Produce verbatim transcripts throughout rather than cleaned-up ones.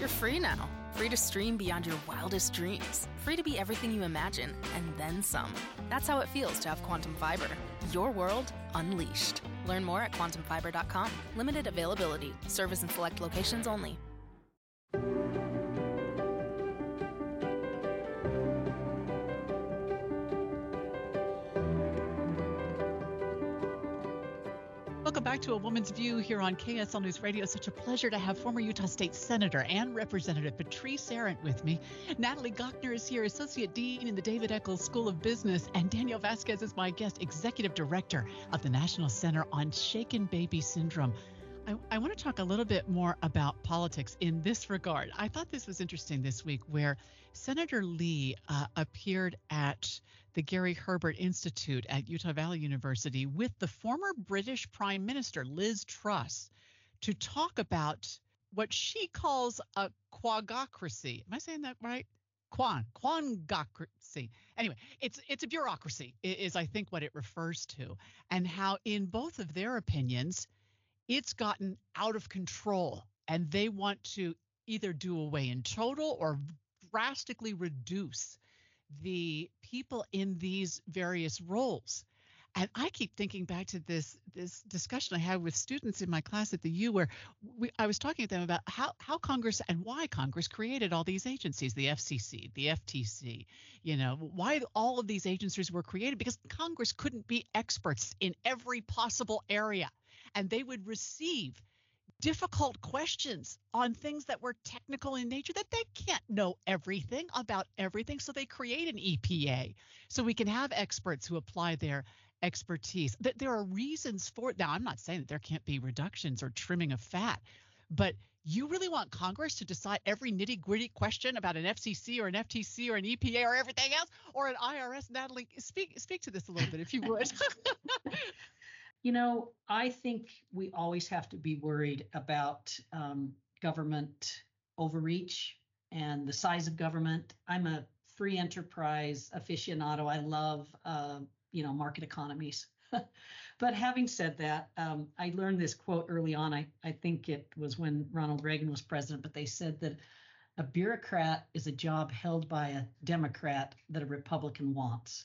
You're free now. Free to stream beyond your wildest dreams. Free to be everything you imagine, and then some. That's how it feels to have Quantum Fiber. Your world unleashed. Learn more at quantum fiber dot com. Limited availability. Service in select locations only. Welcome back to A Woman's View here on K S L News Radio. Such a pleasure to have former Utah State Senator and Representative Patrice Arent with me. Natalie Gochner is here, Associate Dean in the David Eccles School of Business, and Danielle Vasquez is my guest, Executive Director of the National Center on Shaken Baby Syndrome. I, I want to talk a little bit more about politics in this regard. I thought this was interesting this week where Senator Lee uh, appeared at the Gary Herbert Institute at Utah Valley University with the former British Prime Minister, Liz Truss, to talk about what she calls a quagocracy. Am I saying that right? Quan, quangocracy. Anyway, it's it's a bureaucracy is I think what it refers to, and how in both of their opinions, it's gotten out of control and they want to either do away in total or drastically reduce the people in these various roles. And I keep thinking back to this this discussion I had with students in my class at the U, where we, I was talking to them about how, how Congress and why Congress created all these agencies, the F C C, the F T C, you know, why all of these agencies were created, because Congress couldn't be experts in every possible area. And they would receive difficult questions on things that were technical in nature, that they can't know everything about everything. So they create an E P A so we can have experts who apply their expertise. That there are reasons for it. Now, I'm not saying that there can't be reductions or trimming of fat, but you really want Congress to decide every nitty gritty question about an F C C or an F T C or an E P A or everything else, or an I R S? Natalie, speak speak to this a little bit, if you would. You know, I think we always have to be worried about um, government overreach and the size of government. I'm a free enterprise aficionado. I love, uh, you know, market economies. But having said that, um, I learned this quote early on. I, I think it was when Ronald Reagan was president, but they said that a bureaucrat is a job held by a Democrat that a Republican wants.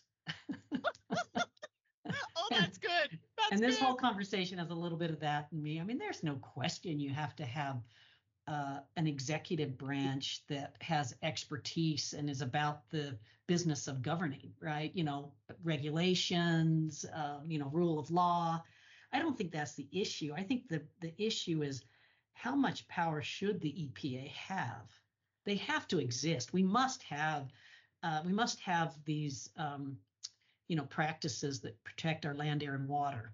Oh, that's good. That's and this good. whole conversation has a little bit of that in me. I mean, there's no question you have to have uh, an executive branch that has expertise and is about the business of governing, right? You know, regulations, uh, you know, rule of law. I don't think that's the issue. I think the, the issue is how much power should the E P A have? They have to exist. We must have, uh, we must have these um, you know, practices that protect our land, air, and water.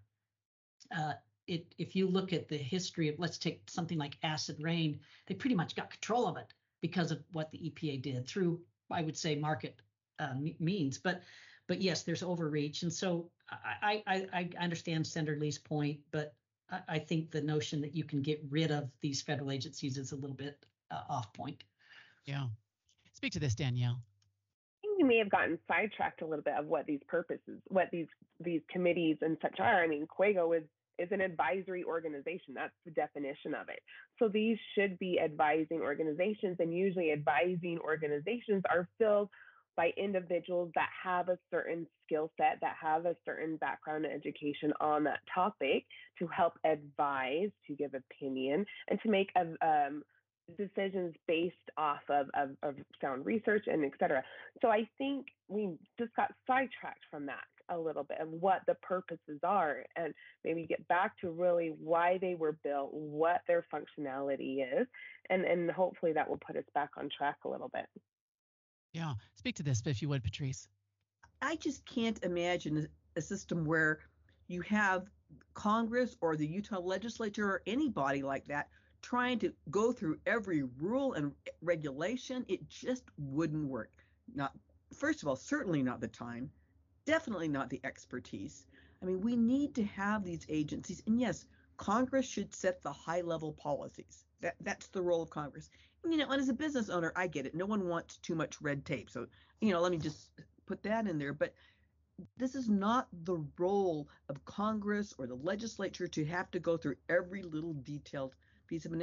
Uh, it, if you look at the history of, let's take something like acid rain, they pretty much got control of it because of what the E P A did through, I would say, market uh, means. But, but yes, there's overreach, and so I, I, I understand Senator Lee's point, but I, I think the notion that you can get rid of these federal agencies is a little bit uh, off point. Yeah. Speak to this, Danielle. We may have gotten sidetracked a little bit of what these purposes, what these these committees and such are. I mean, Quago is is an advisory organization. That's the definition of it. So these should be advising organizations, and usually advising organizations are filled by individuals that have a certain skill set, that have a certain background and education on that topic to help advise, to give opinion, and to make a um, decisions based off of, of, of sound research and et cetera. So I think we just got sidetracked from that a little bit of what the purposes are, and maybe get back to really why they were built, what their functionality is, and, and hopefully that will put us back on track a little bit. Yeah. Speak to this, if you would, Patrice. I just can't imagine a system where you have Congress or the Utah legislature or anybody like that trying to go through every rule and regulation. It just wouldn't work. Not, first of all, certainly not the time, definitely not the expertise. I mean, we need to have these agencies, and yes, Congress should set the high-level policies. That that's the role of Congress. And, you know, and as a business owner, I get it. No one wants too much red tape. So, you know, let me just put that in there. But this is not the role of Congress or the legislature to have to go through every little detailed piece of analysis.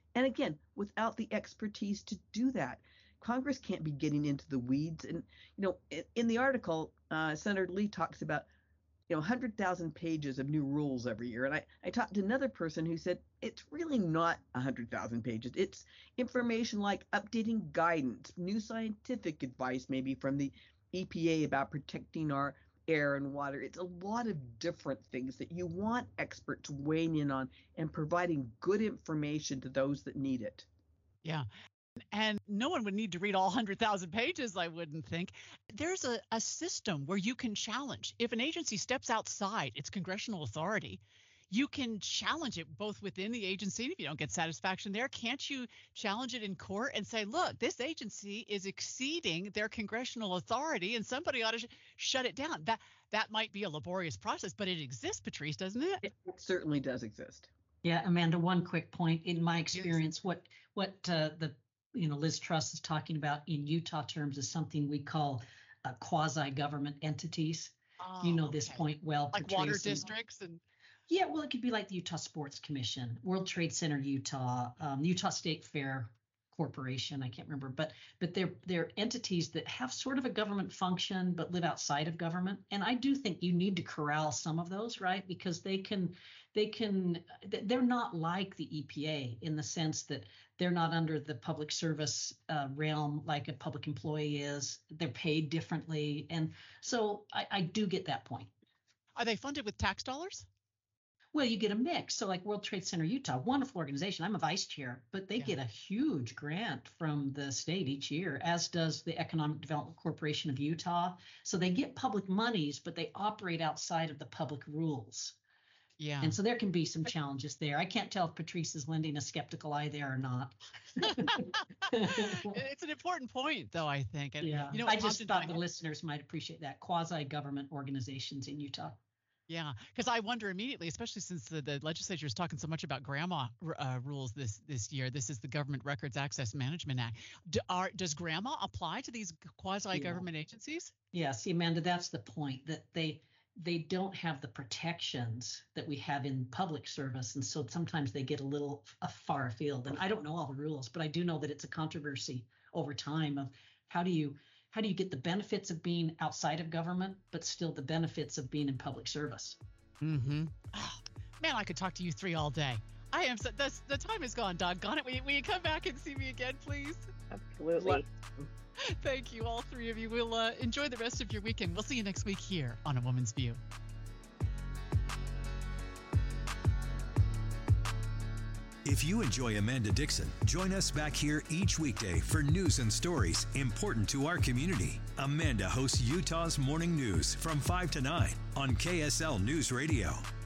And again, without the expertise to do that. Congress can't be getting into the weeds. And, you know, in, in the article, uh, Senator Lee talks about, you know, one hundred thousand pages of new rules every year. And I, I talked to another person who said it's really not one hundred thousand pages. It's information like updating guidance, new scientific advice, maybe from the E P A about protecting our air and water. It's a lot of different things that you want experts weighing in on and providing good information to those that need it. Yeah. And no one would need to read all one hundred thousand pages, I wouldn't think. There's a, a system where you can challenge. If an agency steps outside its congressional authority, you can challenge it both within the agency. If you don't get satisfaction there, can't you challenge it in court and say, look, this agency is exceeding their congressional authority and somebody ought to sh- shut it down? That that might be a laborious process, but it exists, Patrice, doesn't it? It certainly does exist. Yeah, Amanda, one quick point. In my experience, yes. what what uh, the you know Liz Truss is talking about in Utah terms is something we call uh, quasi-government entities. Oh, you know okay. This point well, like Patrice, water districts and. Yeah, well, it could be like the Utah Sports Commission, World Trade Center Utah, um, Utah State Fair Corporation. I can't remember, but but they're they're entities that have sort of a government function but live outside of government. And I do think you need to corral some of those, right? Because they can they can they're not like the E P A in the sense that they're not under the public service uh, realm like a public employee is. They're paid differently, and so I, I do get that point. Are they funded with tax dollars? Well, you get a mix. So like World Trade Center Utah, wonderful organization. I'm a vice chair, but they yeah. get a huge grant from the state each year, as does the Economic Development Corporation of Utah. So they get public monies, but they operate outside of the public rules. Yeah. And so there can be some challenges there. I can't tell if Patrice is lending a skeptical eye there or not. It's an important point, though, I think. And, yeah. You know, I just thought the listeners might appreciate that. Quasi-government organizations in Utah. Yeah, because I wonder immediately, especially since the, the legislature is talking so much about grandma uh, rules this this year. This is the Government Records Access Management Act. Do, are, does grandma apply to these quasi-government yeah. agencies? Yeah, see, Amanda, that's the point, that they they don't have the protections that we have in public service. And so sometimes they get a little uh, far afield. And I don't know all the rules, but I do know that it's a controversy over time of how do you How do you get the benefits of being outside of government, but still the benefits of being in public service? Mm-hmm. Oh, man, I could talk to you three all day. I am. So, the, the time is gone, doggone it. Will you, will you come back and see me again, please? Absolutely. Thank you, all three of you. We'll uh, enjoy the rest of your weekend. We'll see you next week here on A Woman's View. If you enjoy Amanda Dixon, join us back here each weekday for news and stories important to our community. Amanda hosts Utah's Morning News from five to nine on K S L News Radio.